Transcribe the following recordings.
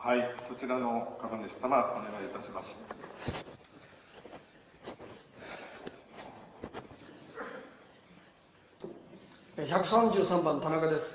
はい、そちらの株主様、お願いいたします。 133番、田中です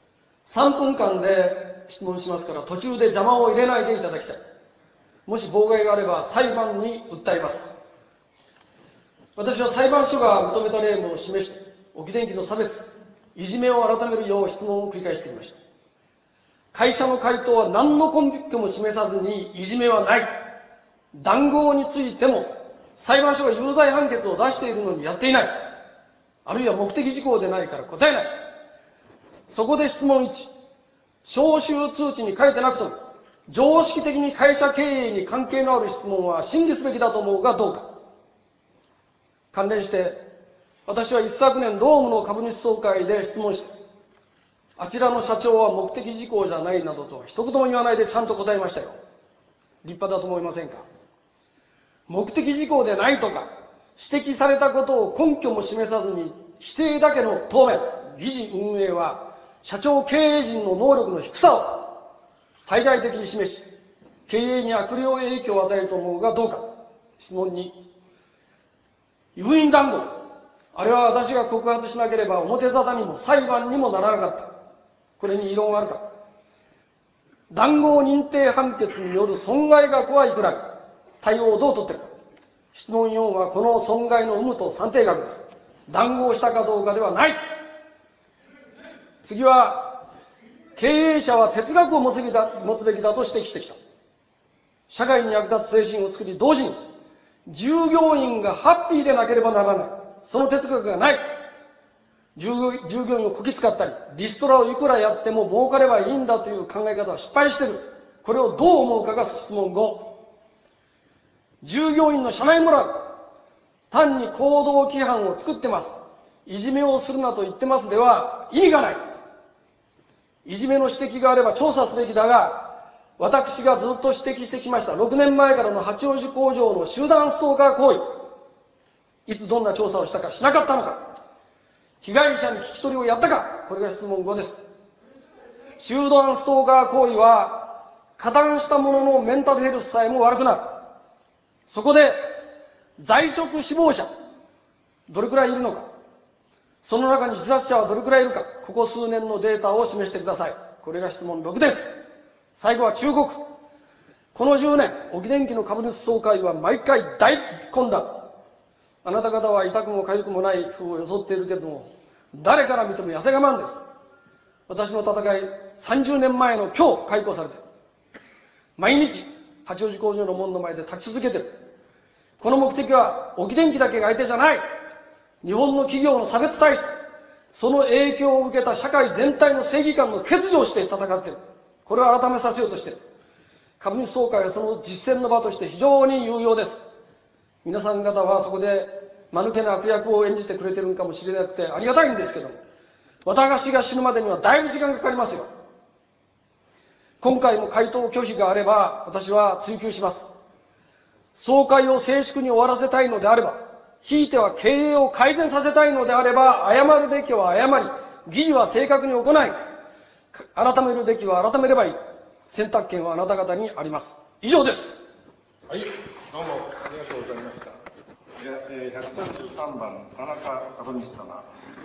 。3分間で質問しますから、途中で邪魔を入れないでいただきたい。もし妨害があれば裁判に訴えます。私は裁判所が認めた例も示して、沖電機の差別、いじめを改めるよう質問を繰り返してきました。会社の回答は何の根拠も示さずにいじめはない。談合についても裁判所が有罪判決を出しているのにやっていない。あるいは目的事項でないから答えない。そこで質問1、招集通知に書いてなくても常識的に会社経営に関係のある質問は審議すべきだと思うがどうか。関連して私は一昨年ロームの株主総会で質問して、あちらの社長は目的事項じゃないなどと一言も言わないでちゃんと答えましたよ。立派だと思いませんか。目的事項でないとか指摘されたことを根拠も示さずに否定だけの答弁、議事運営は社長経営陣の能力の低さを対外的に示し、経営に悪霊影響を与えると思うがどうか。質問2、湯布院談合、あれは私が告発しなければ表沙汰にも裁判にもならなかった。これに異論はあるか。談合認定判決による損害額はいくらか。対応をどう取っているか。質問4はこの損害の有無と算定額です。談合したかどうかではない。次は経営者は哲学を持つべきだと指摘してきた。社会に役立つ精神を作り、同時に従業員がハッピーでなければならない。その哲学がない。従業員をこき使ったり、リストラをいくらやっても儲かればいいんだという考え方は失敗している。これをどう思うかが質問5。従業員の社内モラル、単に行動規範を作ってます。いじめをするなと言ってますでは意味がない。いじめの指摘があれば調査すべきだが、私がずっと指摘してきました6年前からの八王子工場の集団ストーカー行為、いつどんな調査をしたかしなかったのか。被害者に聞き取りをやったか。これが質問5です。集団ストーカー行為は加担した者のメンタルヘルスさえも悪くなる。そこで在職死亡者どれくらいいるのか、その中に自殺者はどれくらいいるか、ここ数年のデータを示してください。これが質問6です。最後は忠告。この10年沖電機の株主総会は毎回大混乱。あなた方は痛くも痒くもない風を装っているけれども、誰から見ても痩せ我慢です。私の戦い30年前の今日解雇されて、毎日八王子工場の門の前で立ち続けている。この目的は沖電機だけが相手じゃない。日本の企業の差別体質、その影響を受けた社会全体の正義感の欠如をして戦っている。これを改めさせようとしている。株主総会はその実践の場として非常に有用です。皆さん方はそこで間抜けな悪役を演じてくれてるのかもしれなくてありがたいんですけども、私が死ぬまでにはだいぶ時間がかかりますよ。今回も回答拒否があれば私は追及します。総会を静粛に終わらせたいのであれば、ひいては経営を改善させたいのであれば、謝るべきは謝り、議事は正確に行い、改めるべきは改めればいい。選択権はあなた方にあります。以上です。 はい、どうもありがとうございました。133番、田中株主様。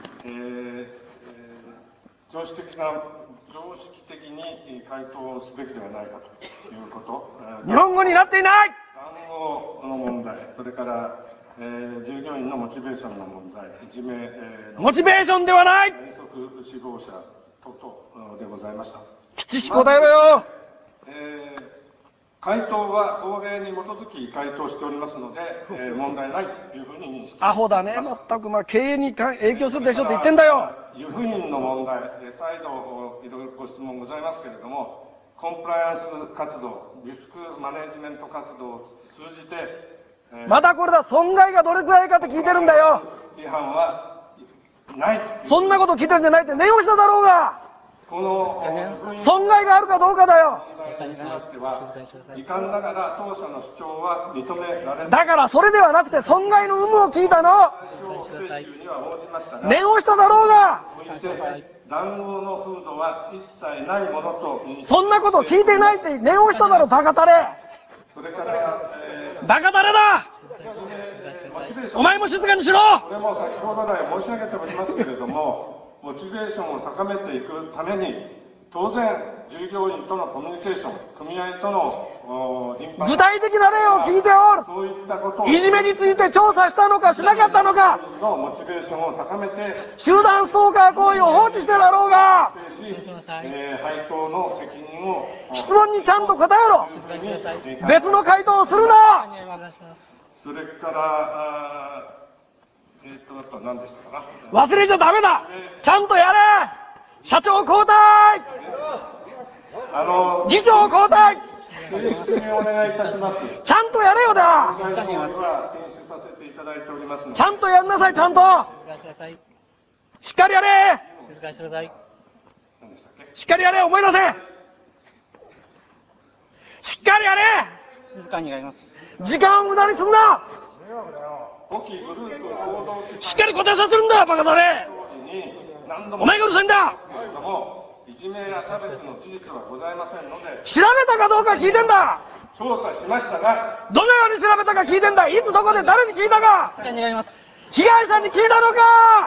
常識的に回答をすべきではないかということ。 日本語になっていない。 談合の問題、それから、従業員のモチベーションの問題、いじめのモチベーションではない。 遠足死亡者等々でございました。 きちし答えろよ。 回答は法令に基づき回答しておりますので、問題ないというふうに認識しています。 アホだね、全く。経営に影響するでしょって言ってんだよ。 湯布院の問題で再度いろいろご質問ございますけれども、コンプライアンス活動、リスクマネジメント活動を通じて、 またこれだ、損害がどれくらいかって聞いてるんだよ。 違反はない。 そんなこと聞いてるんじゃないって念をしただろうが。 この損害があるかどうかだよ。 遺憾ながら当社の主張は認められない。 だからそれではなくて損害の有無を聞いたの。念をしただろうが。 談合の風土は一切ないものと認識。 そんなこと聞いてないって念をしただろ、バカタレ。 それから、 バカタレだ。お前も静かにしろ。 これも先ほど来申し上げておりますけれども、モチベーションを高めていくために、当然、従業員とのコミュニケーション、組合との頻繁具体的な例を聞いておる。 そういったことをいじめについて調査したのかしなかったのか。 のモチベーションを高めて、 集団ストーカー行為を放置してだろうが、 配当の責任を質問にちゃんと答えろ。別の回答をするな。 それからあと何でしたかな。 忘れちゃダメだ。ちゃんとやれ。社長交代。議長交代。 質問をお願いいたします。 ちゃんとやれよだ。 最後には提出させていただいておりますので。 ちゃんとやんなさい、ちゃんと。しっかりやれ。しっかりやれ、思い出せ。しっかりやれ。 静かにやります。 時間を無駄にすんな。 5期グループ合同しっかり答えさせるんだ、バカだね。お前がうるさいんだ。 いじめや差別の事実はございませんので、 調べたかどうか聞いてんだ。 調査しましたが、 どのように調べたか聞いてんだ。いつどこで誰に聞いたか。 静かにやります。 被害者に聞いたのか。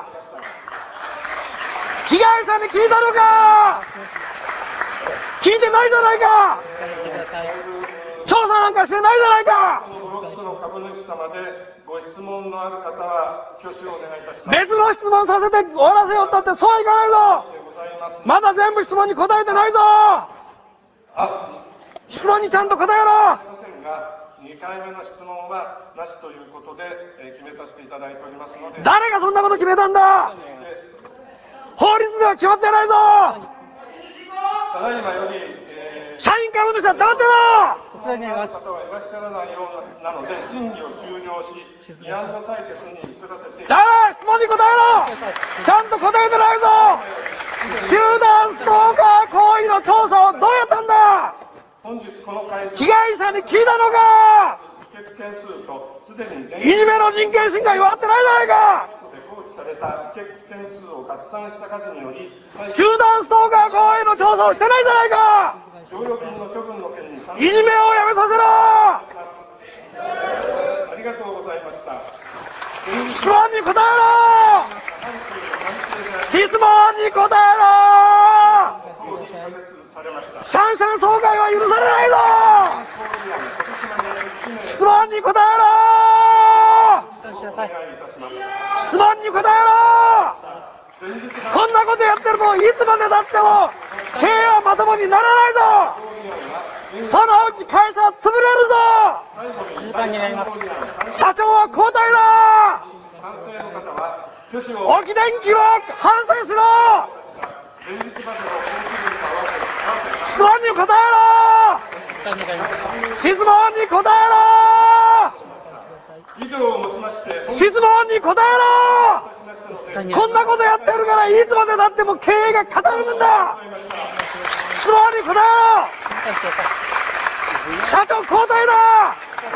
被害者に聞いたのか。聞いてないじゃないか。調査なんかしてないじゃないか。 このブロックの株主様でご質問のある方は挙手をお願いいたします。 別の質問させて終わらせよったってそうはいかないぞ。まだ全部質問に答えてないぞ。質問にちゃんと答えろ。 2回目の質問はなしということで決めさせていただいておりますので。 誰がそんなこと決めたんだ。法律では決まってないぞ。 ただいまより、 社員株主は黙ってろ。 こちらになります。 方はいらっしゃらないようなので審議を終了し、議案の採決に移らせていただきます。 質問に答えろ。ちゃんと答えてないぞ。集団ストーカー行為の調査をどうやったんだ。 本日この会被害者に聞いたのか。 議決件数とすでにいじめの人権侵害はあってないじゃないか。 放置された議決件数を合算した数により、 集団ストーカー行為の調査をしてないじゃないか。 剰余金の処分の件に参いじめをやめさせろ。 ありがとうございました。 質問に答えろ。質問に答えろ。シャンシャン総会は許されないぞ。質問に答えろ。質問に答えろ。こんなことやってるといつまでたっても経営はまともにならないぞ。そのうち会社は潰れるぞ。 静かにやります。 社長は交代だ。 賛成の方は挙手を。 沖電機を反省しろ。質問に答えろ。質問に答えろ。 以上をもちまして、 質問に答えろ。こんなことやってるからいつまでたっても経営が傾くんだ。質問に答えろ。社長交代だ。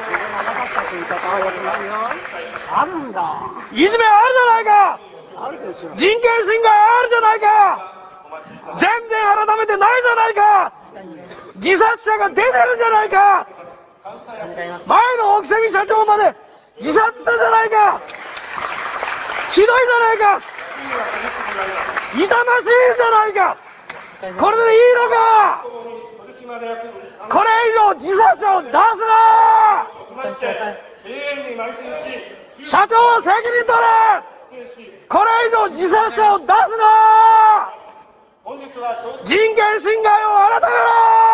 あるんだ。 いじめあるじゃないか。人権侵害あるじゃないか。全然改めてないじゃないか。自殺者が出てるじゃないか。前の奥蝉社長まで自殺したじゃないか。ひどいじゃないか。痛ましいじゃないか。これでいいのか。これ以上自殺者を出すな。社長は責任取れ。これ以上自殺者を出すな。人権侵害を改めろ。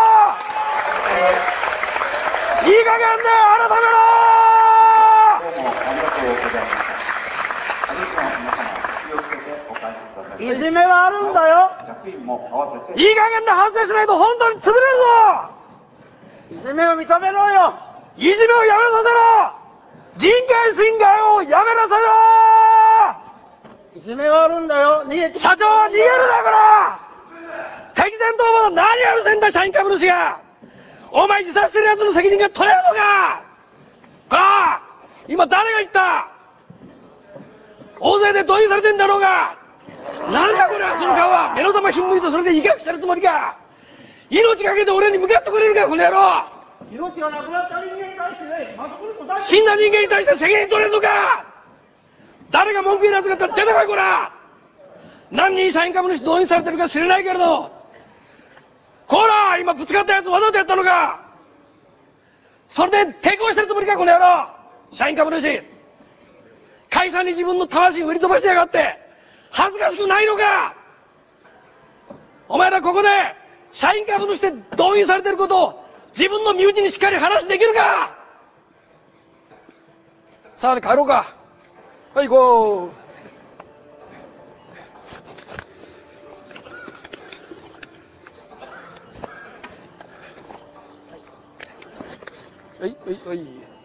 いい加減で改めろ。 どうもありがとうございます。皆様気をつけてお帰りください。 いじめはあるんだよ。 役員も合わせていい加減で反省しないと本当に潰れるぞ。いじめを認めろよ。いじめをやめさせろ。人権侵害をやめなさいよ。いじめはあるんだよ。社長は逃げるだから。敵前逃亡の何やるせんだ、社員株主が。お前自殺してる奴の責任が取れるのか。ああ、今誰が言った。大勢で動員されてんだろうが。 なんだこれはその顔は。目の玉ひんむいとそれで威嚇してるつもりか。命かけて俺に向かってくれるかこの野郎。 命がなくなった人間に対してね、まともに答えて死んだ人間に対して責任取れるのか。誰が文句言うやつが出てこいこら。何人社員株主動員されてるか知らないけれど、こら今ぶつかったやつわざとやったのか。それで抵抗してるつもりかこの野郎。社員株主会社に自分の魂売り飛ばしてやがって恥ずかしくないのか。お前らここで社員株主で動員されてることを自分の身内にしっかり話できるか。さあ帰ろうか。はい行こう。はいはいはい。